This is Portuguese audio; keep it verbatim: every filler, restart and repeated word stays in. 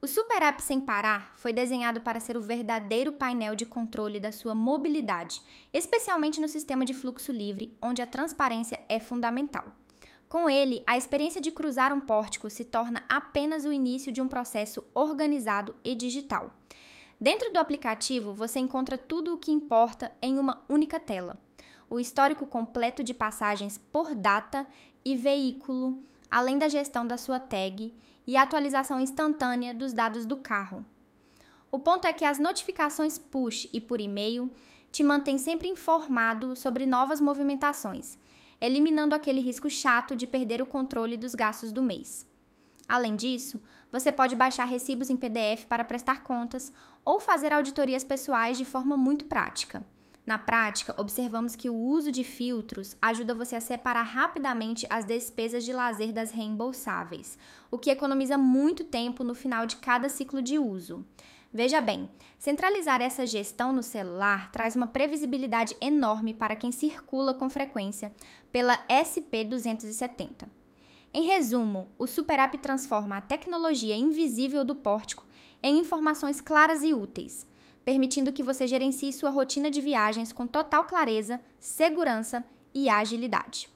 O Super App Sem Parar foi desenhado para ser o verdadeiro painel de controle da sua mobilidade, especialmente no sistema de fluxo livre, onde a transparência é fundamental. Com ele, a experiência de cruzar um pórtico se torna apenas o início de um processo organizado e digital. Dentro do aplicativo, você encontra tudo o que importa em uma única tela. O histórico completo de passagens por data e veículo, além da gestão da sua tag e a atualização instantânea dos dados do carro. O ponto é que as notificações push e por e-mail te mantêm sempre informado sobre novas movimentações, eliminando aquele risco chato de perder o controle dos gastos do mês. Além disso, você pode baixar recibos em P D F para prestar contas ou fazer auditorias pessoais de forma muito prática. Na prática, observamos que o uso de filtros ajuda você a separar rapidamente as despesas de lazer das reembolsáveis, o que economiza muito tempo no final de cada ciclo de uso. Veja bem, centralizar essa gestão no celular traz uma previsibilidade enorme para quem circula com frequência pela S P duzentos e setenta. Em resumo, o Super App transforma a tecnologia invisível do pórtico em informações claras e úteis, permitindo que você gerencie sua rotina de viagens com total clareza, segurança e agilidade.